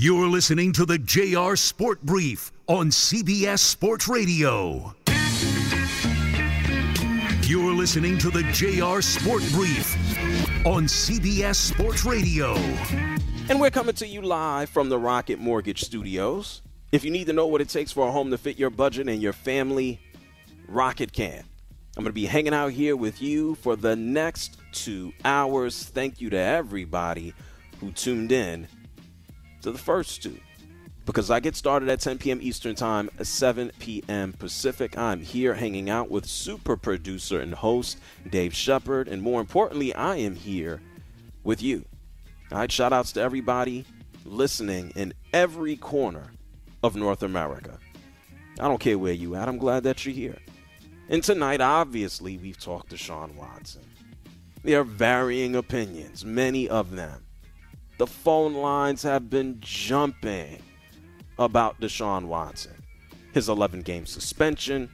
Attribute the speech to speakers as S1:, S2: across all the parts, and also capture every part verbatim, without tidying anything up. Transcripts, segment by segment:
S1: You're listening to the J R Sport Brief on C B S Sports Radio. You're listening to the J R Sport Brief on C B S Sports Radio.
S2: And we're coming to you live from the Rocket Mortgage Studios. If you need to know what it takes for a home to fit your budget and your family, Rocket can. I'm going to be hanging out here with you for the next two hours. Thank you to everybody who tuned in to the first two, because I get started at ten p.m. Eastern Time, seven p.m. Pacific. I'm here hanging out with super producer and host Dave Shepard, and more importantly, I am here with you. All right, shout outs to everybody listening in every corner of North America. I don't care where you at. I'm glad that you're here. And tonight, obviously, we've talked to Deshaun Watson. There are varying opinions, many of them. The phone lines have been jumping about Deshaun Watson. His eleven-game suspension.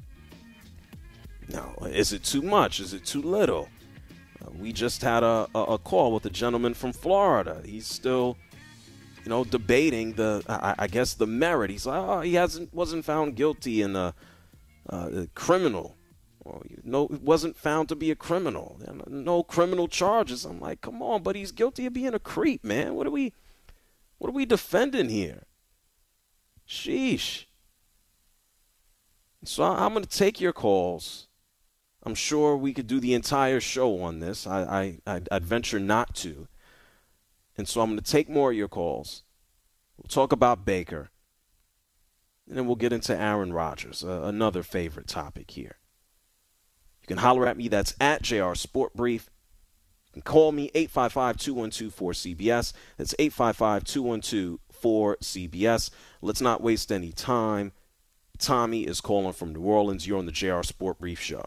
S2: No, is it too much? Is it too little? Uh, we just had a, a, a call with a gentleman from Florida. He's still, you know, debating the, I, I guess, the merit. He's like, oh, he hasn't wasn't found guilty in a, a criminal. Well, no, it wasn't found to be a criminal. No criminal charges. I'm like, come on, but he's guilty of being a creep, man. What are we, what are we defending here? Sheesh. So I'm going to take your calls. I'm sure we could do the entire show on this. I, I, I'd venture not to. And so I'm going to take more of your calls. We'll talk about Baker. And then we'll get into Aaron Rodgers, uh, another favorite topic here. You can holler at me. That's at J R Sport Brief. You can call me eight five five, two one two, four C B S. That's eight five five, two one two, four C B S. Let's not waste any time. Tommy is calling from New Orleans. You're on the J R Sport Brief show.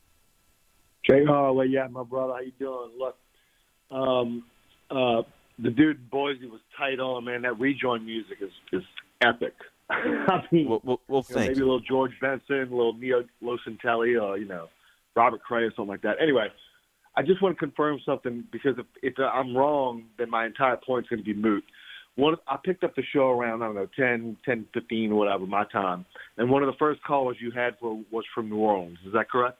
S3: J R, where you at, my brother? How you doing? Look, um, uh, the dude in Boise was tight on, man. That rejoin music is, is epic. I mean,
S2: well, well, well
S3: you know,
S2: thank
S3: maybe
S2: you.
S3: a little George Benson, a little Neo Locentelli, or, you know, Robert Cray or something like that. Anyway, I just want to confirm something, because if, if I'm wrong, then my entire point's going to be moot. One, I picked up the show around, I don't know, ten, ten, fifteen, or whatever, my time. And one of the first callers you had for, was from New Orleans. Is that correct?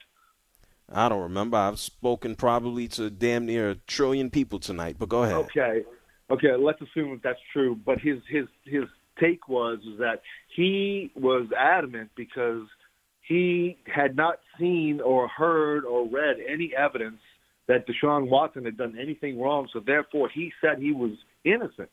S2: I don't remember. I've spoken probably to damn near a trillion people tonight, but go ahead.
S3: Okay. Okay, let's assume that that's true. But his his his take was is that he was adamant because he had not seen or heard or read any evidence that Deshaun Watson had done anything wrong, so therefore he said he was innocent,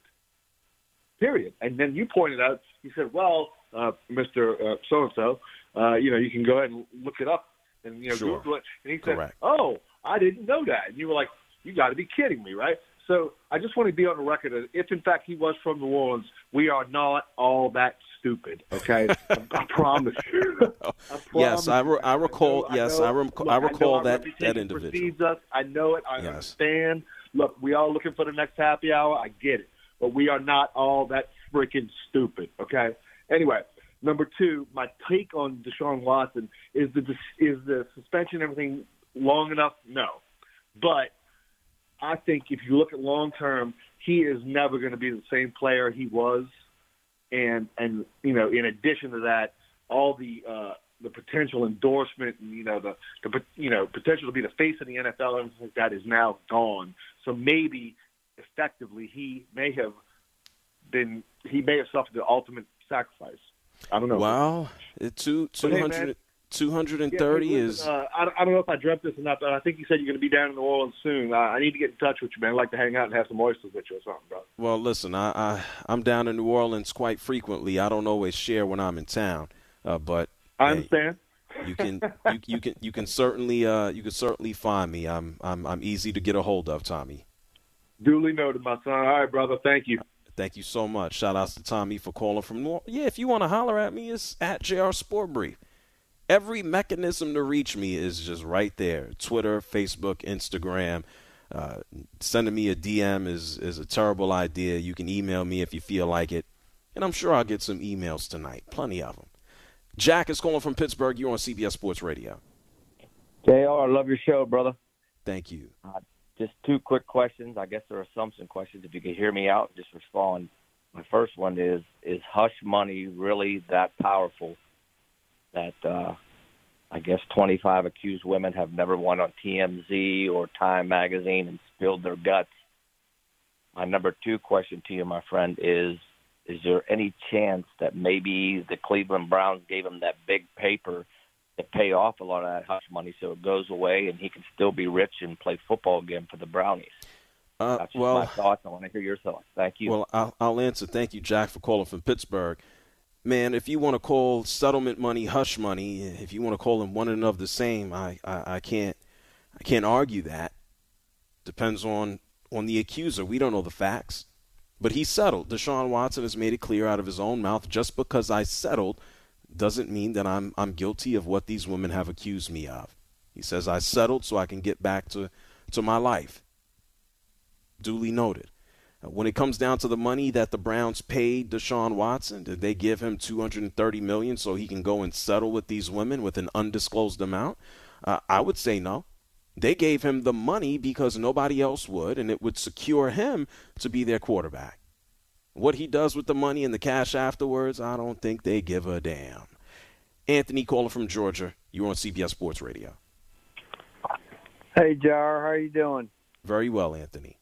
S3: period. And then you pointed out, you said, well, uh, Mister Uh, so-and-so, uh, you know, you can go ahead and look it up and, you know,
S2: Sure.
S3: Google it. And he said,
S2: Correct.
S3: oh, I didn't know that. And you were like, you got to be kidding me, right? So I just want to be on the record that if, in fact, he was from New Orleans, we are not all that stupid, okay? I, I promise you. I
S2: Yes, I, re- I recall.
S3: I know,
S2: yes,
S3: I,
S2: I,
S3: know,
S2: rem-
S3: look,
S2: I recall
S3: I know
S2: that
S3: our
S2: that
S3: reputation
S2: individual.
S3: precedes us. I know it. I
S2: Yes.
S3: understand. Look, we all looking for the next happy hour. I get it. But we are not all that freaking stupid, okay? Anyway, number two, my take on Deshaun Watson is the is the suspension and everything long enough? No. But I think if you look at long term, he is never going to be the same player he was. And, and you know, in addition to that, all the uh, the potential endorsement and, you know, the, the you know potential to be the face of the N F L and everything like that is now gone. So maybe effectively he may have been he may have suffered the ultimate sacrifice. I don't know.
S2: Wow, it two two
S3: But hey,
S2: hundred
S3: man.
S2: two hundred and thirty
S3: Yeah, hey,
S2: is.
S3: listen, uh, I, I don't know if I dreamt this or not, but I think you said you're going to be down in New Orleans soon. Uh, I need to get in touch with you, man. I'd like to hang out and have some oysters with you or something, bro.
S2: Well, listen, I, I I'm down in New Orleans quite frequently. I don't always share when I'm in town, uh, but
S3: I
S2: hey,
S3: understand.
S2: you can you, you can you can certainly uh, you can certainly find me. I'm I'm I'm easy to get a hold of, Tommy.
S3: Duly noted, my son. All right, brother. Thank you.
S2: Thank you so much. Shout outs to Tommy for calling from New Orleans. Yeah, if you want to holler at me, it's at J R Sport Brief. Every mechanism to reach me is just right there. Twitter, Facebook, Instagram. Uh, sending me a D M is, is a terrible idea. You can email me if you feel like it. And I'm sure I'll get some emails tonight. Plenty of them. Jack is calling from Pittsburgh. You're on C B S Sports Radio.
S4: J R, I love your show, brother.
S2: Thank you.
S4: Uh, just two quick questions. I guess they're assumption questions. If you could hear me out, just respond My first one is, is hush money really that powerful that uh, I guess twenty-five accused women have never won on T M Z or Time Magazine and spilled their guts? My number two question to you, my friend, is, is there any chance that maybe the Cleveland Browns gave him that big paper to pay off a lot of that hush money so it goes away and he can still be rich and play football again for the Brownies?
S2: Uh,
S4: That's just
S2: well,
S4: my thoughts. I want to hear your thoughts. Thank you.
S2: Well, I'll, I'll answer. Thank you, Jack, for calling from Pittsburgh. Man, if you want to call settlement money hush money, if you want to call them one and of the same, I, I, I can't I can't argue that. Depends on, on the accuser. We don't know the facts. But he settled. Deshaun Watson has made it clear out of his own mouth, just because I settled doesn't mean that I'm I'm guilty of what these women have accused me of. He says I settled so I can get back to, to my life. Duly noted. When it comes down to the money that the Browns paid Deshaun Watson, did they give him two hundred thirty million dollars so he can go and settle with these women with an undisclosed amount? Uh, I would say no. They gave him the money because nobody else would, and it would secure him to be their quarterback. What he does with the money and the cash afterwards, I don't think they give a damn. Anthony, caller from Georgia, you're on C B S Sports Radio.
S5: Hey, Jar, how you doing?
S2: Very well, Anthony.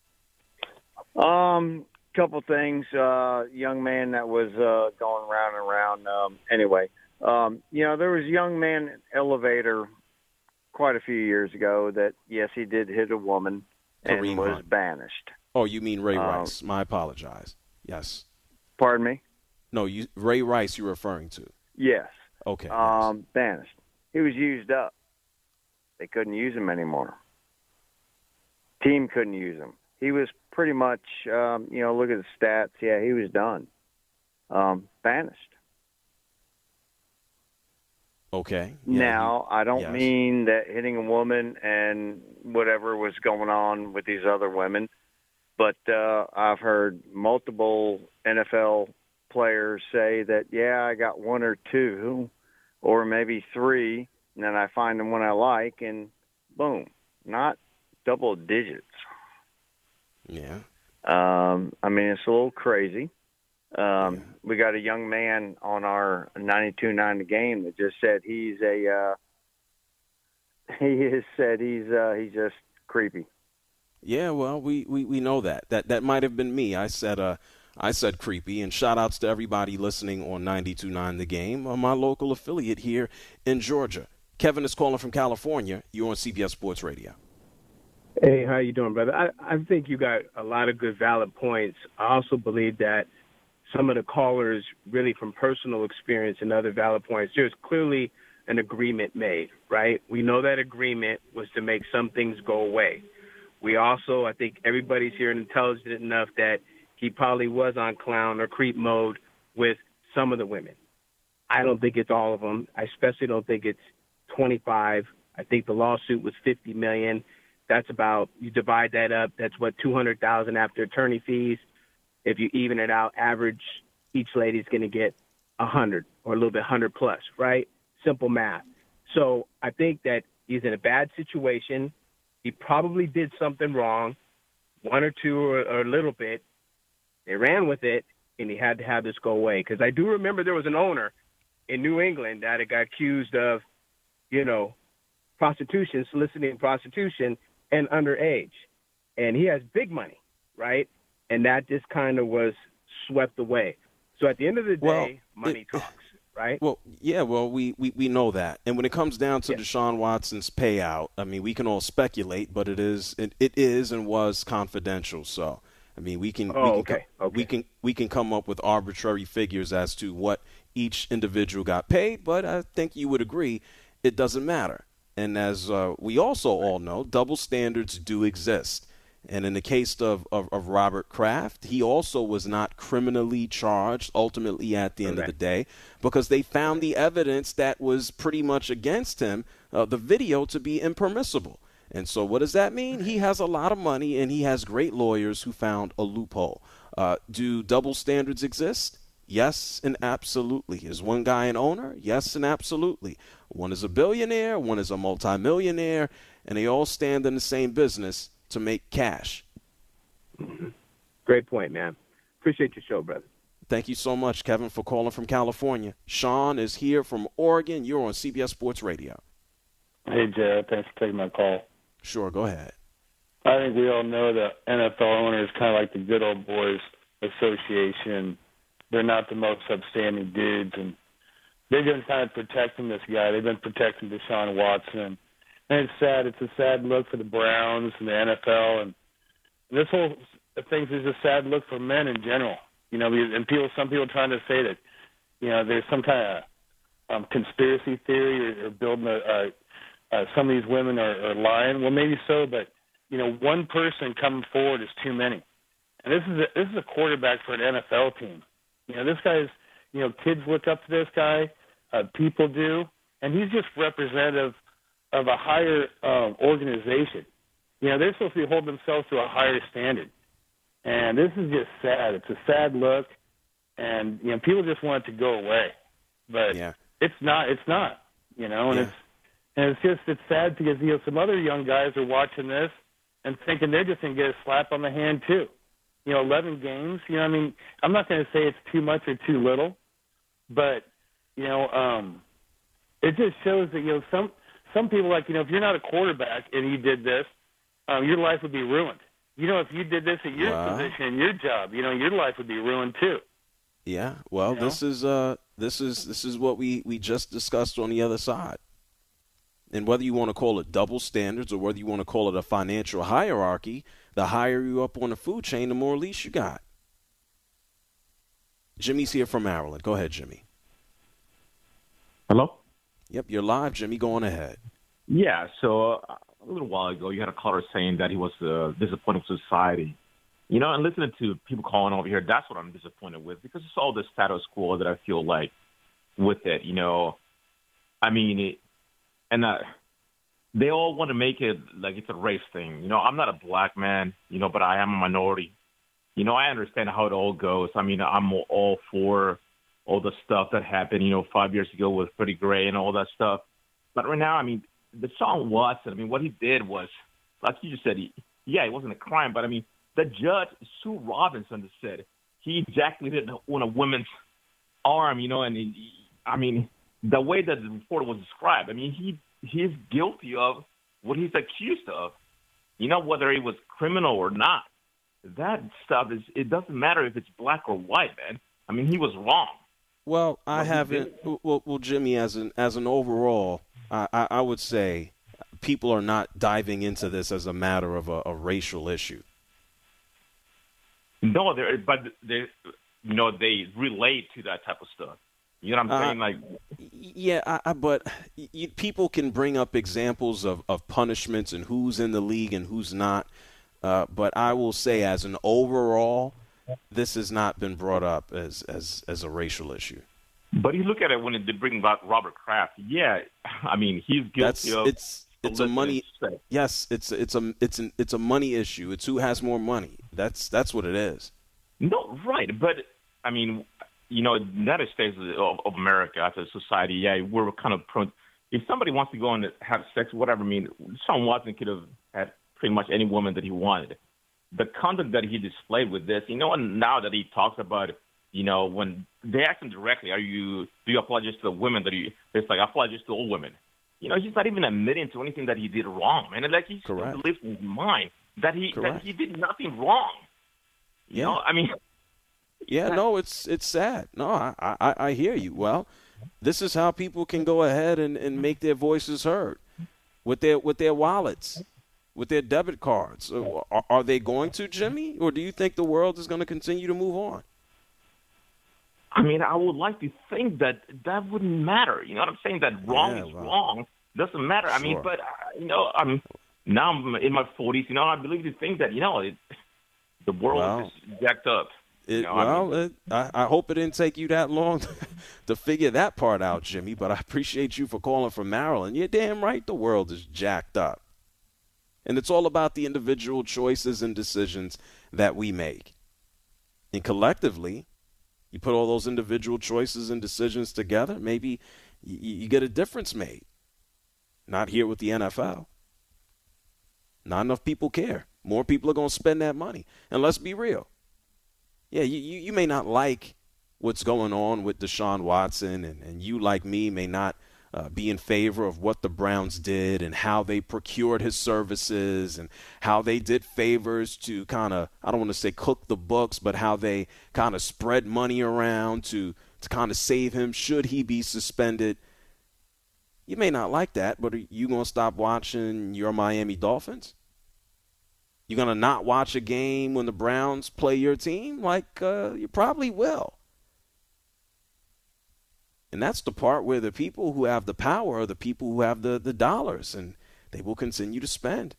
S5: Um, couple things. Uh, young man that was uh, going round and round. Um, anyway, um, you know, there was a young man in an elevator quite a few years ago that, yes, he did hit a woman and
S2: Kareem
S5: was
S2: Hunt.
S5: banished.
S2: Oh, you mean Ray
S5: Um,
S2: Rice. My apologize. Yes.
S5: Pardon me?
S2: No, you Ray Rice you're referring to.
S5: Yes.
S2: Okay.
S5: Um,
S2: yes.
S5: banished. He was used up. They couldn't use him anymore. Team couldn't use him. He was pretty much, um, you know, look at the stats. Yeah, he was done. Um, banished.
S2: Okay. Yeah,
S5: now,
S2: you,
S5: I don't
S2: yes.
S5: mean that hitting a woman and whatever was going on with these other women, but uh, I've heard multiple N F L players say that, yeah, I got one or two or maybe three, and then I find the one I like, and boom, not double digits.
S2: Yeah.
S5: Um, I mean, it's a little crazy. Um,
S2: Yeah.
S5: We got a young man on our ninety-two point nine The Game that just said he's a uh, he has said he's uh, he's just creepy.
S2: Yeah, well, we, we, we know that. That that might have been me. I said uh I said creepy, and shout outs to everybody listening on ninety-two point nine The Game, uh, my local affiliate here in Georgia. Kevin is calling from California. You're on C B S Sports Radio.
S6: Hey, how you doing, brother? I, I think you got a lot of good, valid points. I also believe that some of the callers, really from personal experience and other valid points, there's clearly an agreement made, right? We know that agreement was to make some things go away. We also, I think everybody's here intelligent enough that he probably was on clown or creep mode with some of the women. I don't think it's all of them. I especially don't think it's twenty-five. I think the lawsuit was fifty million dollars. That's about, you divide that up, that's what, two hundred thousand dollars after attorney fees. If you even it out, average, each lady's going to get one hundred or a little bit one hundred plus, right? Simple math. So I think that he's in a bad situation. He probably did something wrong, one or two or, or a little bit. They ran with it, and he had to have this go away. Because I do remember there was an owner in New England that had got accused of, you know, prostitution, soliciting prostitution, and underage. And he has big money, right? And that just kind of was swept away. So at the end of the day,
S2: Well,
S6: money
S2: it-
S6: talks, right?
S2: Well, yeah, well, we, we, we know that. And when it comes down to
S6: Yeah.
S2: Deshaun Watson's payout, I mean, we can all speculate, but it is it, it is and was confidential. So, I mean, we can
S6: Oh,
S2: we can
S6: okay,
S2: co-
S6: okay.
S2: we can we can come up with arbitrary figures as to what each individual got paid, but I think you would agree it doesn't matter. And as uh, we also all know, double standards do exist. And in the case of, of, of Robert Kraft, he also was not criminally charged ultimately at the end of the
S6: Correct.
S2: day because they found the evidence that was pretty much against him, uh, the video, to be impermissible. And so what does that mean? He has a lot of money and he has great lawyers who found a loophole. Uh, do double standards exist? Yes, and absolutely. Is one guy an owner? Yes, and absolutely. One is a billionaire, one is a multimillionaire, and they all stand in the same business to make cash.
S6: Great point, man. Appreciate your show, brother.
S2: Thank you so much, Kevin, for calling from California. Sean is here from Oregon. You're on C B S Sports Radio.
S7: Hey, Jared. Thanks for taking my call.
S2: Sure, go ahead.
S7: I think we all know that N F L owners, kind of like the good old boys association, they're not the most upstanding dudes, and they've been kind of protecting this guy. They've been protecting Deshaun Watson. And it's sad. It's a sad look for the Browns and the N F L. And this whole thing is a sad look for men in general. You know, and people, some people trying to say that, you know, there's some kind of um, conspiracy theory or, or building a, a, a some of these women are, are lying. Well, maybe so, but, you know, one person coming forward is too many. And this is a, this is a quarterback for an N F L team. You know, this guy's, you know, kids look up to this guy, uh, people do, and he's just representative of a higher um, organization. You know, they're supposed to be holding themselves to a higher standard. And this is just sad. It's a sad look, and, you know, people just want it to go away. But
S2: yeah.
S7: it's not, it's not, you know, and
S2: yeah.
S7: it's, and it's just, it's sad because, you know, some other young guys are watching this and thinking they're just going to get a slap on the hand too. You know, eleven games, you know, I mean, I'm not going to say it's too much or too little, but, you know, um, it just shows that, you know, some, some people, like, you know, if you're not a quarterback and you did this, um, your life would be ruined. You know, if you did this at your
S2: wow.
S7: position, your job, you know, your life would be ruined too.
S2: Yeah, well,
S7: you know?
S2: this is uh, this is this is what we, we just discussed on the other side. And whether you want to call it double standards or whether you want to call it a financial hierarchy, the higher you up on the food chain, the more leash you got. Jimmy's here from Maryland. Go ahead, Jimmy.
S8: Hello?
S2: Yep, you're live, Jimmy. Go on ahead.
S8: Yeah, so uh, a little while ago, you had a caller saying that he was uh, disappointed with society. You know, and listening to people calling over here, that's what I'm disappointed with, because it's all the status quo that I feel like with it, you know. I mean, it, and uh, they all want to make it like it's a race thing. You know, I'm not a black man, you know, but I am a minority. You know, I understand how it all goes. I mean, I'm all for all the stuff that happened, you know, five years ago with Freddie Gray and all that stuff. But right now, I mean, Deshaun Watson, I mean, what he did was, like you just said, he, yeah, it wasn't a crime, but I mean, the judge, Sue Robinson, said he ejaculated on a woman's arm, you know, and he, I mean, the way that the report was described, I mean, he he's guilty of what he's accused of, you know, whether he was criminal or not. That stuff is, it doesn't matter if it's black or white, man. I mean, he was wrong.
S2: Well, I haven't. Well, well, Jimmy, as an as an overall, I, I, I would say people are not diving into this as a matter of a, a racial issue.
S8: No, they're, but they, you know, they relate to that type of stuff. You know what I'm saying?
S2: Uh,
S8: like,
S2: yeah, I, I, but you, people can bring up examples of, of punishments and who's in the league and who's not. Uh, but I will say, as an overall, this has not been brought up as as, as a racial issue.
S8: But you look at it when they bring about Robert Kraft. Yeah, I mean, he's guilty
S2: That's,
S8: of.
S2: It's it's a money.
S8: Sex.
S2: Yes, it's it's a it's an it's a money issue. It's who has more money. That's that's what it is.
S8: No, right, but I mean, you know, the United States of, of America as a society, yeah, we're kind of prone. If somebody wants to go and have sex, whatever, I mean, Sean Watson could have had pretty much any woman that he wanted. The conduct that he displayed with this, you know, and now that he talks about, you know, when they ask him directly, are you, do you apologize to the women that you, it's like, I apologize to all women. You know, he's not even admitting to anything that he did wrong, man. And like, he still believes in his mind that he,
S2: Correct.
S8: that he did nothing wrong. You
S2: Yeah.
S8: know, I mean.
S2: Yeah, no, it's it's sad. No, I, I, I hear you. Well, this is how people can go ahead and, and make their voices heard with their with their wallets, with their debit cards. So are, are they going to, Jimmy, or do you think the world is going to continue to move on?
S8: I mean, I would like to think that that wouldn't matter. You know what I'm saying? That wrong
S2: Yeah,
S8: is
S2: well,
S8: wrong. Doesn't matter. I mean,
S2: sure.
S8: but, uh, you know, I'm now I'm in my forties. You know, I believe to think that, you know, it, the world
S2: Well,
S8: is jacked up.
S2: It,
S8: You know,
S2: well,
S8: I, mean,
S2: it, I, I hope it didn't take you that long to figure that part out, Jimmy, but I appreciate you for calling from Maryland. You're damn right the world is jacked up. And it's all about the individual choices and decisions that we make. And collectively, you put all those individual choices and decisions together, maybe you, you get a difference made. Not here with the N F L. Not enough people care. More people are going to spend that money. And let's be real. Yeah, you, you, you may not like what's going on with Deshaun Watson, and, and you, like me, may not uh, be in favor of what the Browns did and how they procured his services and how they did favors to kind of, I don't want to say cook the books, but how they kind of spread money around to, to kind of save him should he be suspended. You may not like that, but are you going to stop watching your Miami Dolphins? You're going to not watch a game when the Browns play your team? Like, uh, you probably will. And that's the part where the people who have the power are the people who have the, the dollars, and they will continue to spend.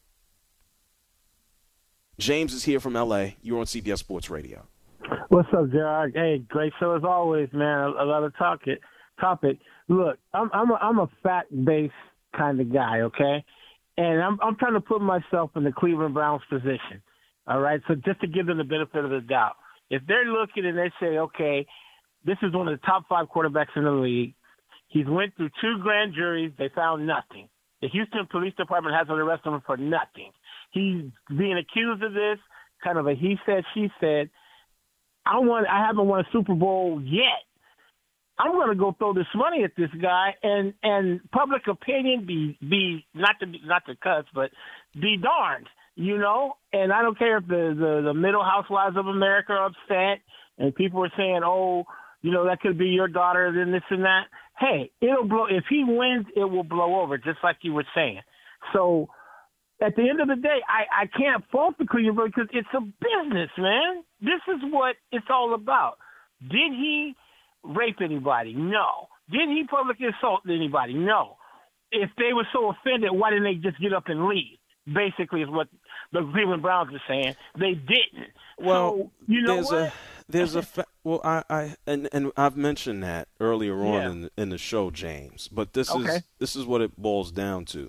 S2: James is here from L A. You're on C B S Sports Radio.
S9: What's up, Gerard? Hey, great show as always, man. I love the topic. Topic. Look, I'm I'm a, I'm a fact-based kind of guy, okay? And I'm I'm trying to put myself in the Cleveland Browns position, all right? So just to give them the benefit of the doubt, if they're looking and they say, okay, this is one of the top five quarterbacks in the league. He's went through two grand juries. They found nothing. The Houston Police Department hasn't arrested him for nothing. He's being accused of this, kind of a he said, she said. I want. I haven't won a Super Bowl yet. I'm going to go throw this money at this guy, and, and public opinion be be not to not to cuss, but be darned, you know. And I don't care if the, the, the Middle Housewives of America are upset, and people are saying, oh, you know, that could be your daughter, then this and that. Hey, it'll blow. If he wins, it will blow over, just like you were saying. So at the end of the day, I, I can't fault the Cleveland because it's a business, man. This is what it's all about. Did he rape anybody? No. Did he publicly assault anybody? No. If they were so offended, why didn't they just get up and leave? Basically is what the Cleveland Browns are saying. They didn't.
S2: Well,
S9: so, you know
S2: there's
S9: what?
S2: a there's a fa- well, I, I and, and I've mentioned that earlier on
S9: Yeah.
S2: in the, in the show, James. But this
S9: Okay.
S2: is this is what it boils down to.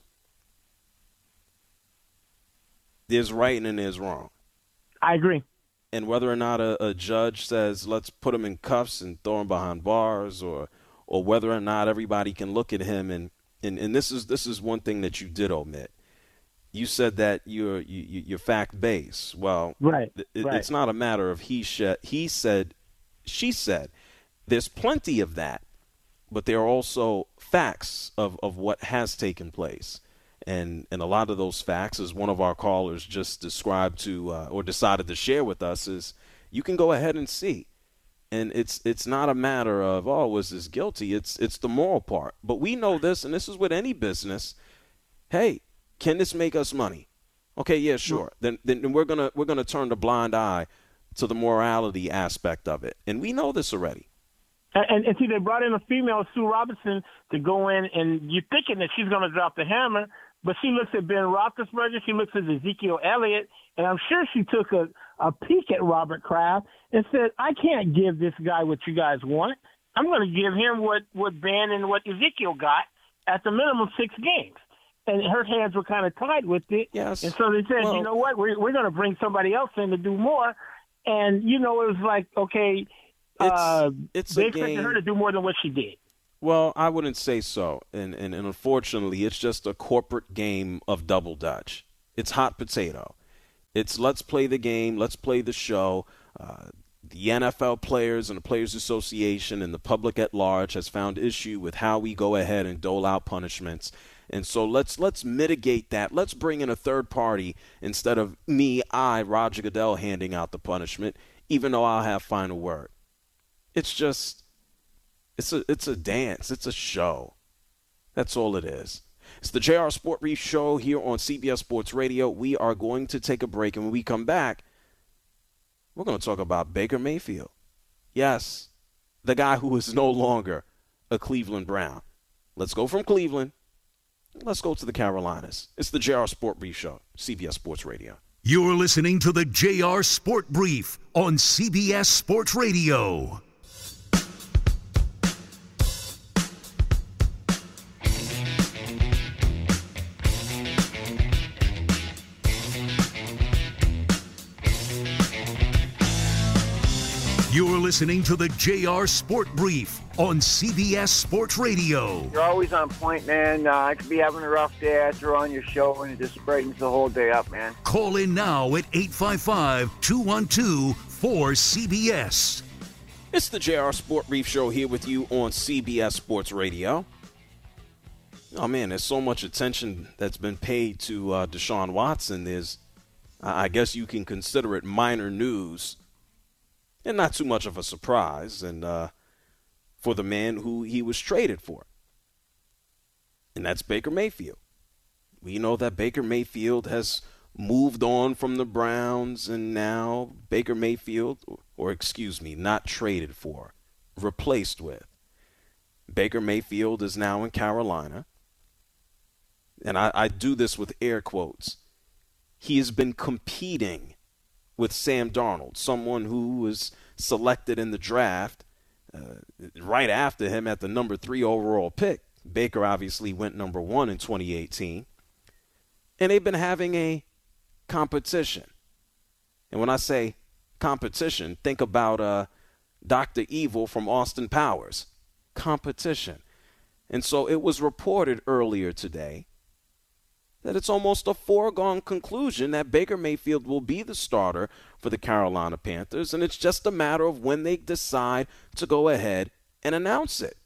S2: There's right and there's wrong.
S9: I agree.
S2: And whether or not a, a judge says let's put him in cuffs and throw him behind bars, or or whether or not everybody can look at him and, and, and this is this is one thing that you did omit. You said that you're you, you're fact based. Well,
S9: Right,
S2: it,
S9: right.
S2: it's not a matter of he sh- he said, she said. There's plenty of that, but there are also facts of, of what has taken place. And and a lot of those facts, as one of our callers just described to uh, or decided to share with us, is you can go ahead and see. And it's it's not a matter of, oh, was this guilty? It's it's the moral part. But we know this, and this is with any business. Hey, can this make us money? Okay, yeah, sure. Then then we're gonna we're gonna turn the blind eye to the morality aspect of it. And we know this already.
S9: And, and, and see, they brought in a female, Sue Robinson, to go in, and you're thinking that she's going to drop the hammer, but she looks at Ben Roethlisberger, she looks at Ezekiel Elliott, and I'm sure she took a, a peek at Robert Kraft and said, I can't give this guy what you guys want. I'm going to give him what, what Ben and what Ezekiel got at the minimum six games. And her hands were kind of tied with it.
S2: Yes.
S9: And so they said,
S2: Well,
S9: you know what, we're, we're going to bring somebody else in to do more. And, you know, it was like, okay,
S2: It's,
S9: uh,
S2: it's
S9: they
S2: a
S9: expected
S2: game.
S9: her to do more than what she did.
S2: Well, I wouldn't say so. And, and, and unfortunately, it's just a corporate game of double dutch. It's hot potato. It's let's play the game, let's play the show. Uh, the N F L players and the Players Association and the public at large has found issue with how we go ahead and dole out punishments. And so let's let's mitigate that. Let's bring in a third party instead of me, I, Roger Goodell, handing out the punishment, even though I'll have final word. It's just, it's a it's a dance. It's a show. That's all it is. It's the J R Sport Brief Show here on C B S Sports Radio. We are going to take a break, and when we come back, we're going to talk about Baker Mayfield. Yes, the guy who is no longer a Cleveland Brown. Let's go from Cleveland. Let's go to the Carolinas. It's the J R Sport Brief Show, C B S Sports Radio.
S1: You're listening to the J R Sport Brief on C B S Sports Radio. You're listening to the J R Sport Brief on C B S Sports Radio.
S10: You're always on point, man. Uh, I could be having a rough day. I throw on your show, and it just brightens the whole day up, man.
S1: Call in now at eight five five, two one two, four C B S.
S2: It's the J R Sport Brief Show here with you on C B S Sports Radio. Oh, man, there's so much attention that's been paid to uh, Deshaun Watson. There's, I guess you can consider it minor news and not too much of a surprise and uh, for the man who he was traded for. And that's Baker Mayfield. We know that Baker Mayfield has moved on from the Browns, and now Baker Mayfield, or excuse me, not traded for, replaced with. Baker Mayfield is now in Carolina. And I, I do this with air quotes. He has been competing with Sam Darnold, someone who was selected in the draft uh, right after him at the number three overall pick. Baker obviously went number one in twenty eighteen. And they've been having a competition. And when I say competition, think about uh, Doctor Evil from Austin Powers. Competition. And so it was reported earlier today that it's almost a foregone conclusion that Baker Mayfield will be the starter for the Carolina Panthers, and it's just a matter of when they decide to go ahead and announce it.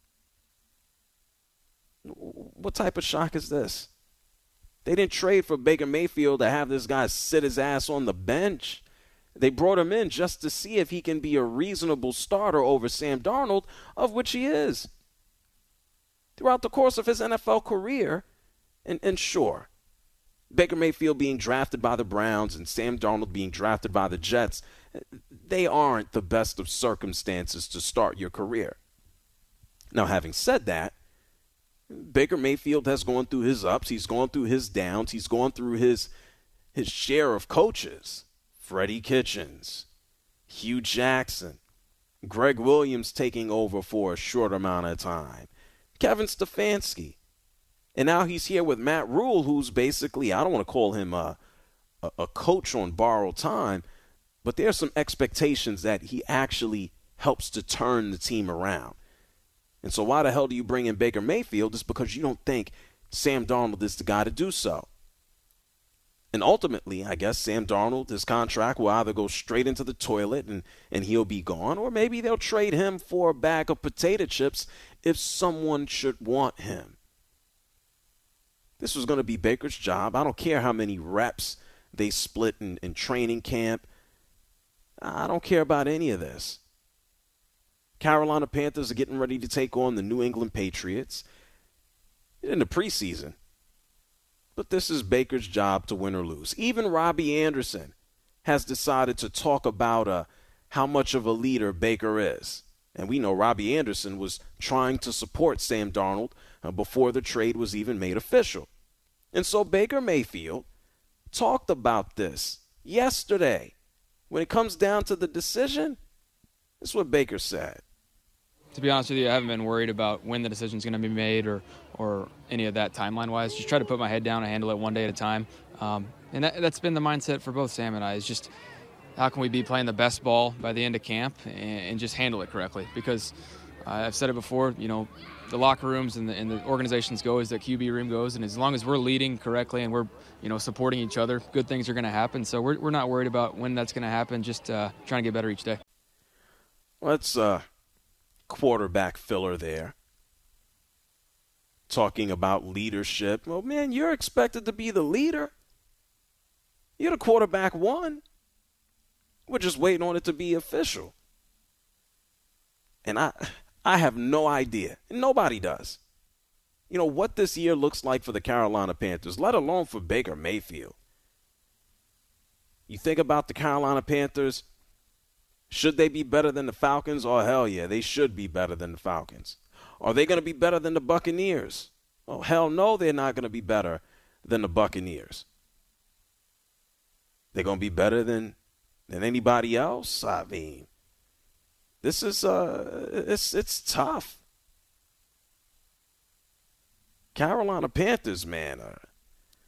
S2: What type of shock is this? They didn't trade for Baker Mayfield to have this guy sit his ass on the bench. They brought him in just to see if he can be a reasonable starter over Sam Darnold, of which he is. Throughout the course of his N F L career, and, and sure, Baker Mayfield being drafted by the Browns and Sam Darnold being drafted by the Jets, they aren't the best of circumstances to start your career. Now, having said that, Baker Mayfield has gone through his ups. He's gone through his downs. He's gone through his his share of coaches. Freddie Kitchens, Hugh Jackson, Greg Williams taking over for a short amount of time, Kevin Stefanski. And now he's here with Matt Rule, who's basically, I don't want to call him a, a, a coach on borrowed time, but there are some expectations that he actually helps to turn the team around. And so why the hell do you bring in Baker Mayfield? It's because you don't think Sam Darnold is the guy to do so. And ultimately, I guess Sam Darnold, his contract will either go straight into the toilet and, and he'll be gone, or maybe they'll trade him for a bag of potato chips if someone should want him. This was going to be Baker's job. I don't care how many reps they split in, in training camp. I don't care about any of this. Carolina Panthers are getting ready to take on the New England Patriots in the preseason. But this is Baker's job to win or lose. Even Robbie Anderson has decided to talk about uh, how much of a leader Baker is. And we know Robbie Anderson was trying to support Sam Darnold uh, before the trade was even made official. And so Baker Mayfield talked about this yesterday. When it comes down to the decision, this is what Baker said.
S11: To be honest with you, I haven't been worried about when the decision's going to be made or, or any of that timeline-wise. Just try to put my head down and handle it one day at a time. Um, and that, that's been the mindset for both Sam and I. Is just how can we be playing the best ball by the end of camp and, and just handle it correctly? Because uh, I've said it before, you know, the locker rooms and the, and the organizations go as the Q B room goes. And as long as we're leading correctly and we're, you know, supporting each other, good things are going to happen. So we're, we're not worried about when that's going to happen, just uh, trying to get better each day.
S2: Let's uh quarterback filler there. Talking about leadership. Well, man, you're expected to be the leader. You're the quarterback one. We're just waiting on it to be official. And I I have no idea. Nobody does. You know, what this year looks like for the Carolina Panthers, let alone for Baker Mayfield. You think about the Carolina Panthers, should they be better than the Falcons? Oh, hell yeah, they should be better than the Falcons. Are they going to be better than the Buccaneers? Oh, hell no, they're not going to be better than the Buccaneers. They're going to be better than than anybody else? I mean, this is uh, it's it's tough. Carolina Panthers, man, uh,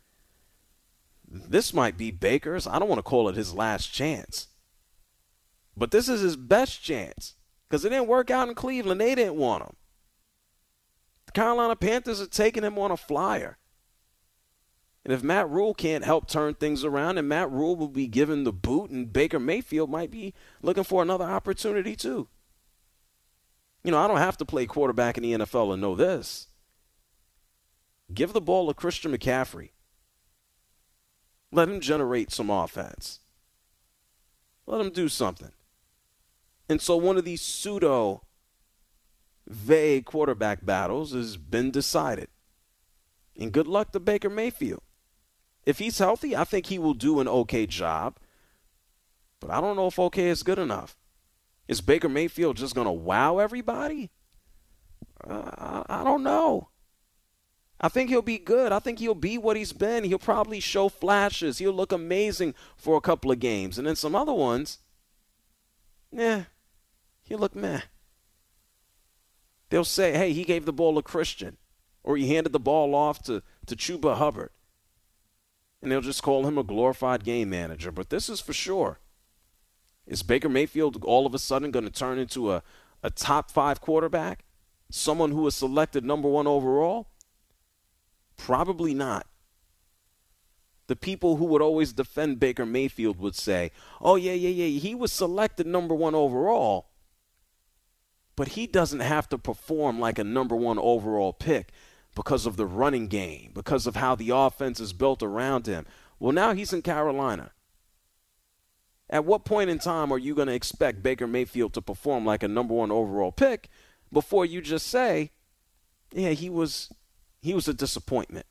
S2: this might be Baker's, I don't want to call it his last chance. But this is his best chance because it didn't work out in Cleveland. They didn't want him. The Carolina Panthers are taking him on a flyer. And if Matt Rule can't help turn things around, then Matt Rule will be given the boot, and Baker Mayfield might be looking for another opportunity too. You know, I don't have to play quarterback in the N F L to know this. Give the ball to Christian McCaffrey. Let him generate some offense. Let him do something. And so one of these pseudo vague quarterback battles has been decided. And good luck to Baker Mayfield. If he's healthy, I think he will do an okay job. But I don't know if okay is good enough. Is Baker Mayfield just going to wow everybody? Uh, I, I don't know. I think he'll be good. I think he'll be what he's been. He'll probably show flashes. He'll look amazing for a couple of games. And then some other ones, yeah, he'll look meh. They'll say, hey, he gave the ball to Christian. Or he handed the ball off to, to Chuba Hubbard. And they'll just call him a glorified game manager. But this is for sure. Is Baker Mayfield all of a sudden going to turn into a, a top five quarterback? Someone who was selected number one overall? Probably not. The people who would always defend Baker Mayfield would say, oh, yeah, yeah, yeah, he was selected number one overall, but he doesn't have to perform like a number one overall pick because of the running game, because of how the offense is built around him. Well, now he's in Carolina. At what point in time are you going to expect Baker Mayfield to perform like a number one overall pick before you just say, yeah, he was he was a disappointment?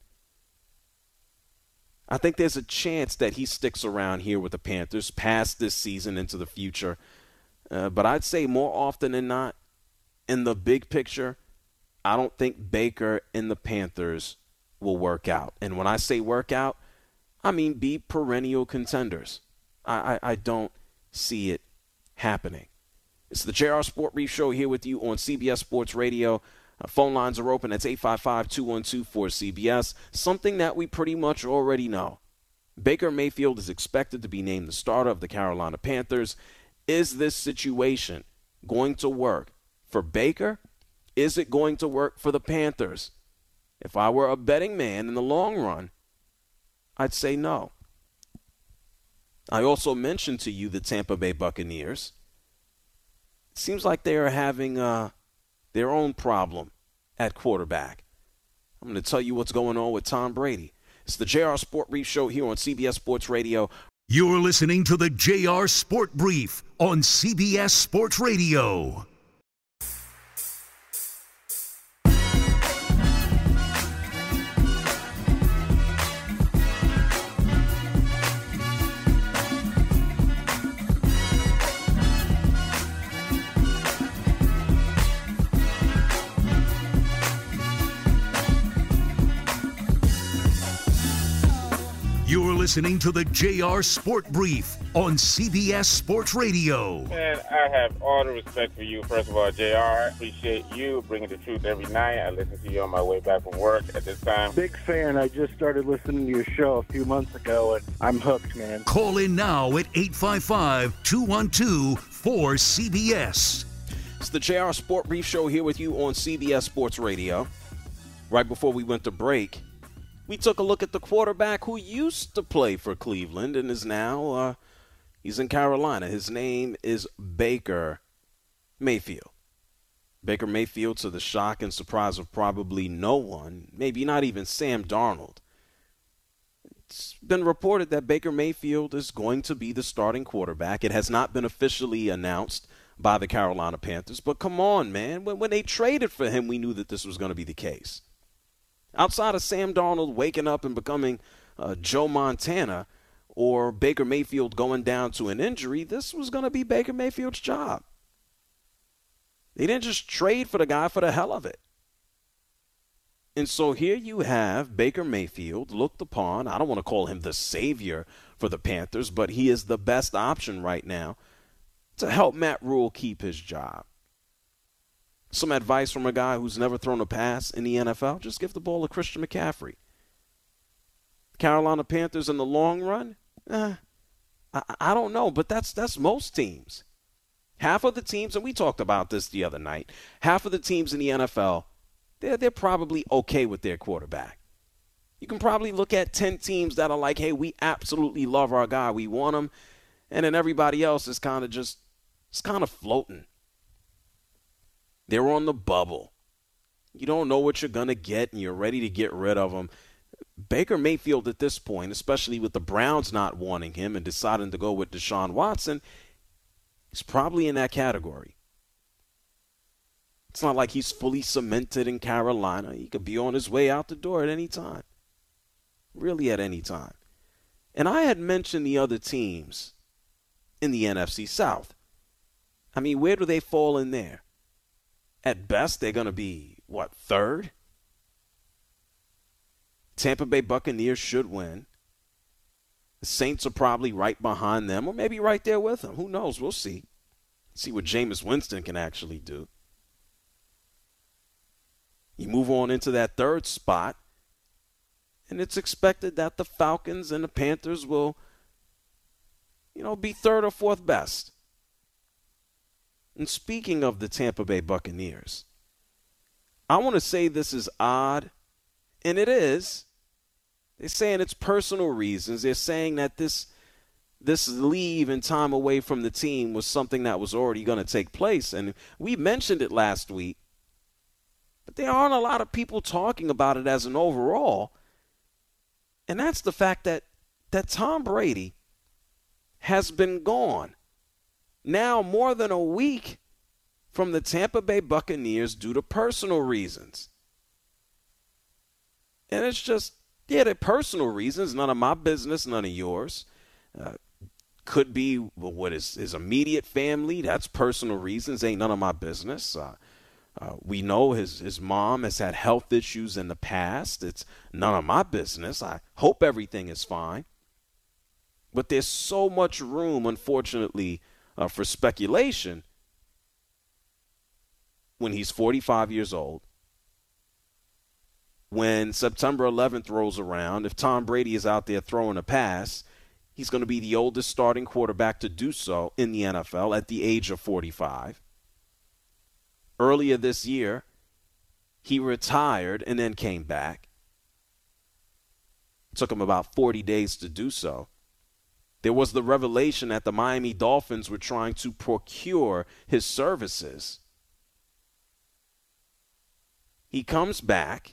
S2: I think there's a chance that he sticks around here with the Panthers past this season into the future. Uh, but I'd say more often than not, in the big picture, I don't think Baker and the Panthers will work out. And when I say work out, I mean be perennial contenders. I, I, I don't see it happening. It's the J R Sport Brief Show here with you on C B S Sports Radio. Uh, phone lines are open. That's eight five five, two one two, four C B S. Something that we pretty much already know. Baker Mayfield is expected to be named the starter of the Carolina Panthers. Is this situation going to work for Baker? Is it going to work for the Panthers? If I were a betting man in the long run, I'd say no. I also mentioned to you the Tampa Bay Buccaneers. It seems like they are having uh, their own problem at quarterback. I'm going to tell you what's going on with Tom Brady. It's the J R Sport Brief Show here on C B S Sports Radio.
S1: You're listening to the J R Sport Brief on C B S Sports Radio. You're listening to the J R Sport Brief on C B S Sports Radio.
S12: Man, I have all the respect for you. First of all, J R, I appreciate you bringing the truth every night. I listen to you on my way back from work at this time.
S13: Big fan. I just started listening to your show a few months ago, and I'm hooked, man.
S1: Call in now at eight five five, two one two, four C B S.
S2: It's the J R Sport Brief Show here with you on C B S Sports Radio. Right before we went to break, we took a look at the quarterback who used to play for Cleveland and is now, uh, he's in Carolina. His name is Baker Mayfield. Baker Mayfield, to the shock and surprise of probably no one, maybe not even Sam Darnold. It's been reported that Baker Mayfield is going to be the starting quarterback. It has not been officially announced by the Carolina Panthers, but come on, man. When, when they traded for him, we knew that this was going to be the case. Outside of Sam Darnold waking up and becoming uh, Joe Montana or Baker Mayfield going down to an injury, this was going to be Baker Mayfield's job. They didn't just trade for the guy for the hell of it. And so here you have Baker Mayfield looked upon. I don't want to call him the savior for the Panthers, but he is the best option right now to help Matt Rule keep his job. Some advice from a guy who's never thrown a pass in the N F L, just give the ball to Christian McCaffrey. Carolina Panthers in the long run? Eh, I, I don't know, but that's that's most teams. Half of the teams, and we talked about this the other night, half of the teams in the N F L, they're, they're probably okay with their quarterback. You can probably look at ten teams that are like, hey, we absolutely love our guy. We want him. And then everybody else is kind of just, it's kind of floating. They're on the bubble. You don't know what you're going to get, and you're ready to get rid of them. Baker Mayfield at this point, especially with the Browns not wanting him and deciding to go with Deshaun Watson, he's probably in that category. It's not like he's fully cemented in Carolina. He could be on his way out the door at any time. Really at any time. And I had mentioned the other teams in the N F C South. I mean, where do they fall in there? At best, they're going to be, what, third? Tampa Bay Buccaneers should win. The Saints are probably right behind them, or maybe right there with them. Who knows? We'll see. See what Jameis Winston can actually do. You move on into that third spot, and it's expected that the Falcons and the Panthers will, you know, be third or fourth best. And speaking of the Tampa Bay Buccaneers, I want to say this is odd, and it is. They're saying it's personal reasons. They're saying that this this leave and time away from the team was something that was already going to take place. And we mentioned it last week, but there aren't a lot of people talking about it as an overall. And that's the fact that, that Tom Brady has been gone now more than a week from the Tampa Bay Buccaneers due to personal reasons. And it's just, yeah, they're personal reasons, none of my business, none of yours. Uh, could be what is his immediate family, that's personal reasons, ain't none of my business. Uh, uh, we know his, his mom has had health issues in the past. It's none of my business. I hope everything is fine. But there's so much room, unfortunately, uh, for speculation when he's forty-five years old. When September eleventh rolls around, if Tom Brady is out there throwing a pass, he's going to be the oldest starting quarterback to do so in the N F L at the age of forty-five. Earlier this year, he retired and then came back. It took him about forty days to do so. There was the revelation that the Miami Dolphins were trying to procure his services. He comes back.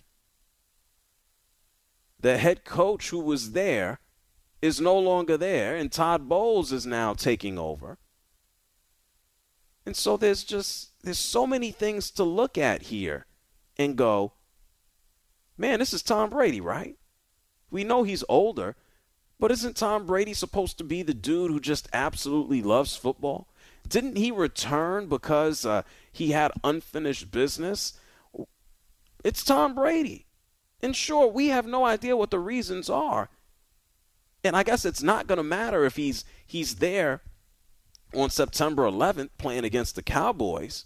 S2: The head coach who was there is no longer there, and Todd Bowles is now taking over. And so there's just, there's so many things to look at here and go, man, this is Tom Brady, right? We know he's older, but isn't Tom Brady supposed to be the dude who just absolutely loves football? Didn't he return because uh, he had unfinished business? It's Tom Brady. And sure, we have no idea what the reasons are. And I guess it's not going to matter if he's he's there on September eleventh playing against the Cowboys.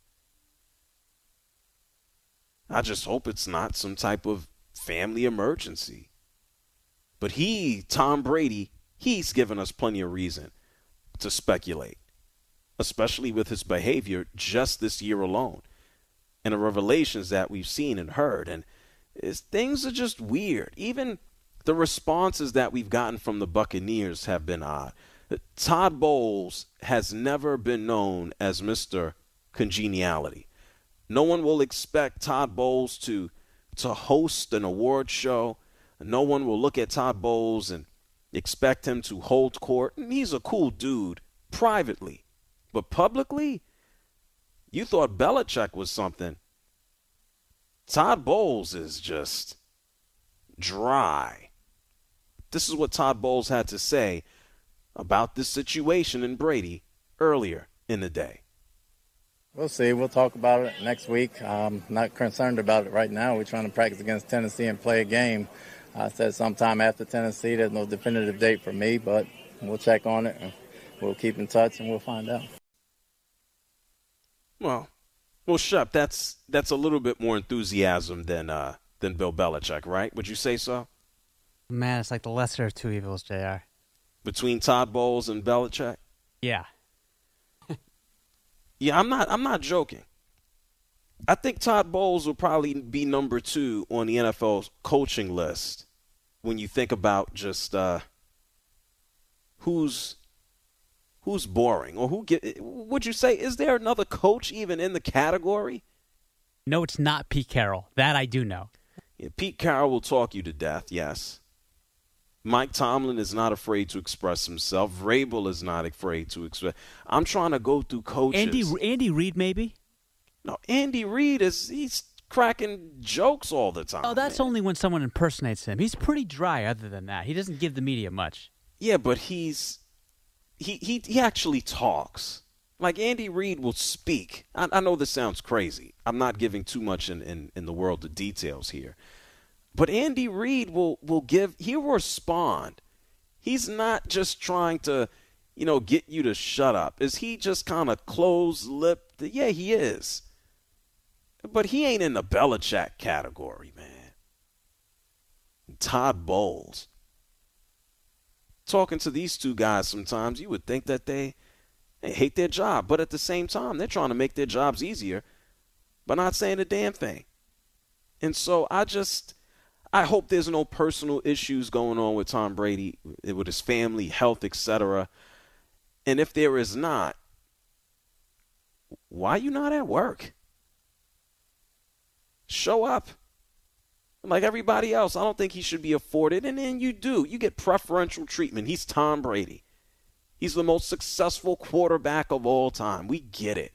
S2: I just hope it's not some type of family emergency. But he, Tom Brady, he's given us plenty of reason to speculate, especially with his behavior just this year alone and the revelations that we've seen and heard. And is things are just weird. Even the responses that we've gotten from the Buccaneers have been odd. Todd Bowles has never been known as Mister Congeniality. No one will expect Todd Bowles to to host an award show. No one will look at Todd Bowles and expect him to hold court. And he's a cool dude privately. But publicly, you thought Belichick was something. Todd Bowles is just dry. This is what Todd Bowles had to say about this situation in Brady earlier in the day.
S14: We'll see. We'll talk about it next week. I'm not concerned about it right now. We're trying to practice against Tennessee and play a game. I said sometime after Tennessee. There's no definitive date for me, but we'll check on it, and we'll keep in touch, and we'll find out.
S2: Well, well, Shep, that's that's a little bit more enthusiasm than uh, than Bill Belichick, right? Would you say so?
S15: Man, it's like the lesser of two evils, J R.
S2: Between Todd Bowles and Belichick?
S15: Yeah.
S2: Yeah, I'm not I'm not joking. I think Todd Bowles will probably be number two on the N F L's coaching list when you think about just uh, who's who's boring or who get. Would you say is there another coach even in the category?
S16: No, it's not Pete Carroll. That I do know.
S2: Yeah, Pete Carroll will talk you to death. Yes. Mike Tomlin is not afraid to express himself. Vrabel is not afraid to express. I'm trying to go through coaches.
S16: Andy Andy Reid, maybe.
S2: No, Andy Reid is he's cracking jokes all the time.
S16: Oh, that's man. Only when someone impersonates him. He's pretty dry other than that. He doesn't give the media much.
S2: Yeah, but he's he he, he actually talks. Like Andy Reid will speak. I, I know this sounds crazy. I'm not giving too much in, in, in the world of details here. But Andy Reid will, will give – he'll respond. He's not just trying to, you know, get you to shut up. Is he just kind of closed-lipped? Yeah, he is. But he ain't in the Belichick category, man. Todd Bowles. Talking to these two guys sometimes, you would think that they, they hate their job. But at the same time, they're trying to make their jobs easier by not saying a damn thing. And so I just – I hope there's no personal issues going on with Tom Brady, with his family, health, et cetera. And if there is not, why are you not at work? Show up. Like everybody else, I don't think he should be afforded. And then you do. You get preferential treatment. He's Tom Brady. He's the most successful quarterback of all time. We get it.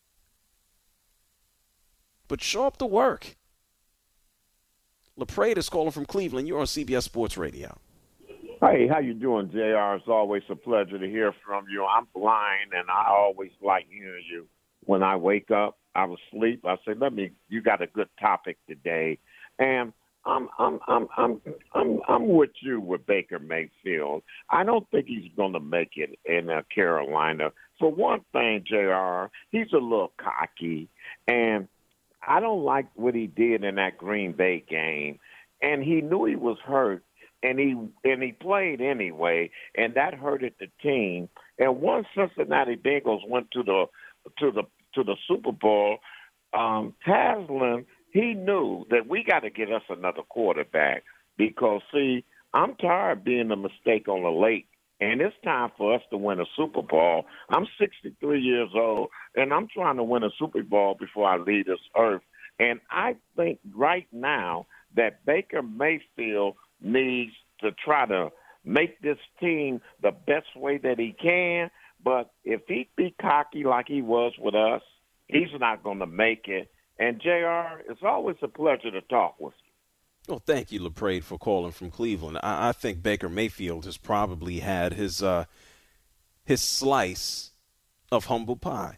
S2: But show up to work. LaPrade is calling from Cleveland. You're on C B S Sports Radio.
S17: Hey, how you doing, J R? It's always a pleasure to hear from you. I'm blind, and I always like hearing you. When I wake up, I was asleep. I say, "Let me. You got a good topic today," and I'm I'm I'm I'm I'm I'm with you with Baker Mayfield. I don't think he's going to make it in uh, Carolina. For one thing, J R, he's a little cocky, and I don't like what he did in that Green Bay game. And he knew he was hurt, and he and he played anyway, and that hurted the team. And once Cincinnati Bengals went to the to the to the Super Bowl, um, Haslam, he knew that we got to get us another quarterback because, see, I'm tired of being a mistake on the lake. And it's time for us to win a Super Bowl. I'm sixty-three years old, and I'm trying to win a Super Bowl before I leave this earth. And I think right now that Baker Mayfield needs to try to make this team the best way that he can. But if he be cocky like he was with us, he's not going to make it. And, J R, it's always a pleasure to talk with you.
S2: Well, thank you, LaPrade, for calling from Cleveland. I, I think Baker Mayfield has probably had his uh, his slice of humble pie.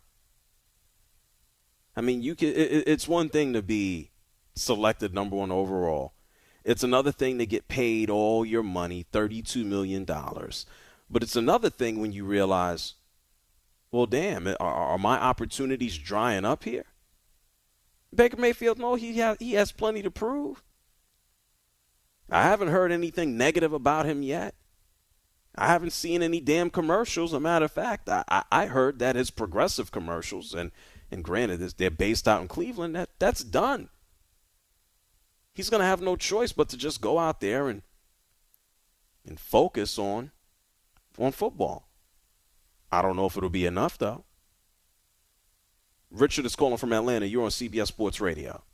S2: I mean, you can. It, it's one thing to be selected number one overall. It's another thing to get paid all your money, thirty-two million dollars. But it's another thing when you realize, well, damn, are, are my opportunities drying up here? Baker Mayfield, no, he has, he has plenty to prove. I haven't heard anything negative about him yet. I haven't seen any damn commercials. As a matter of fact, I, I, I heard that his progressive commercials, and, and granted, they're based out in Cleveland, that, that's done. He's going to have no choice but to just go out there and and focus on, on football. I don't know if it'll be enough, though. Richard is calling from Atlanta. You're on C B S Sports Radio.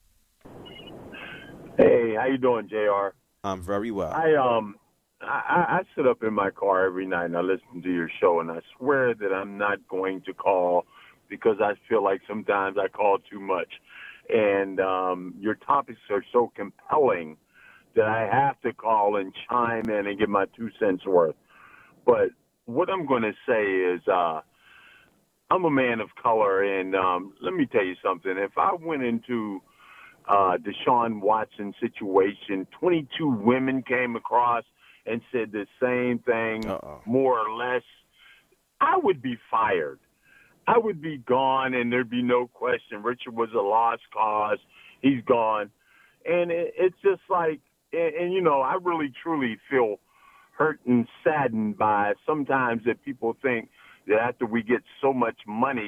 S18: Hey, how you doing, J R?
S2: I'm very well.
S18: I um, I, I sit up in my car every night and I listen to your show, and I swear that I'm not going to call because I feel like sometimes I call too much, and um, your topics are so compelling that I have to call and chime in and give my two cents worth. But what I'm going to say is, uh, I'm a man of color, and um, let me tell you something. If I went into Uh, Deshaun Watson situation, twenty-two women came across and said the same thing, Uh-oh. more or less, I would be fired. I would be gone, and there'd be no question. Richard was a lost cause. He's gone. And it, it's just like, and, and, you know, I really, truly feel hurt and saddened by sometimes that people think that after we get so much money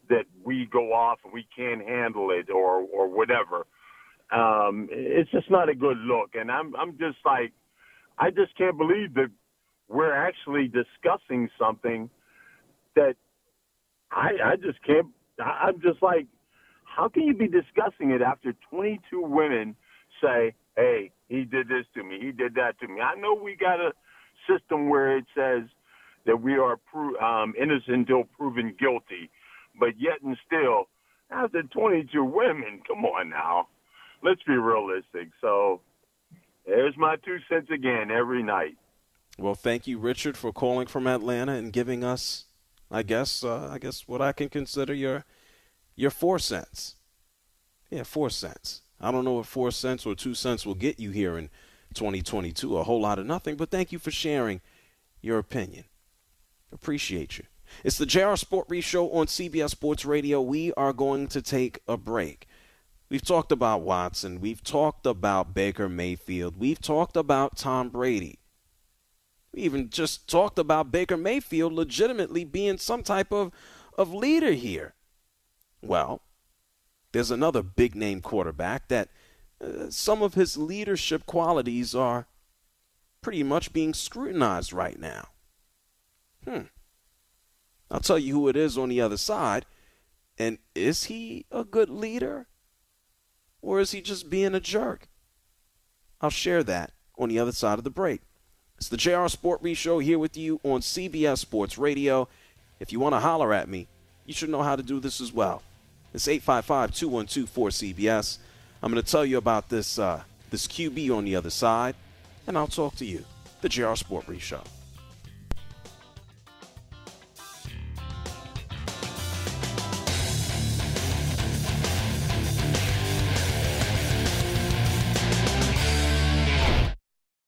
S18: that we go off and we can't handle it or or whatever. Um, it's just not a good look. And I'm I'm just like, I just can't believe that we're actually discussing something that I I just can't. I, I'm just like, how can you be discussing it after twenty-two women say, hey, he did this to me, he did that to me? I know we got a system where it says that we are pro- um, innocent until proven guilty, but yet and still, after twenty-two women, come on now. Let's be realistic. So there's my two cents again every night.
S2: Well, thank you, Richard, for calling from Atlanta and giving us, I guess, uh, I guess what I can consider your your four cents. Yeah, four cents. I don't know if four cents or two cents will get you here in twenty twenty-two. A whole lot of nothing, but thank you for sharing your opinion. Appreciate you. It's the J R Sport Brief Show on C B S Sports Radio. We are going to take a break. We've talked about Watson. We've talked about Baker Mayfield. We've talked about Tom Brady. We even just talked about Baker Mayfield legitimately being some type of, of leader here. Well, there's another big-name quarterback that uh, some of his leadership qualities are pretty much being scrutinized right now. Hmm. I'll tell you who it is on the other side. And is he a good leader? Or is he just being a jerk? I'll share that on the other side of the break. It's the J R Sport Brief Show here with you on C B S Sports Radio. If you want to holler at me, you should know how to do this as well. It's eight five five, two one two, four C B S. I'm going to tell you about this, uh, this Q B on the other side, and I'll talk to you. The J R Sport Brief Show.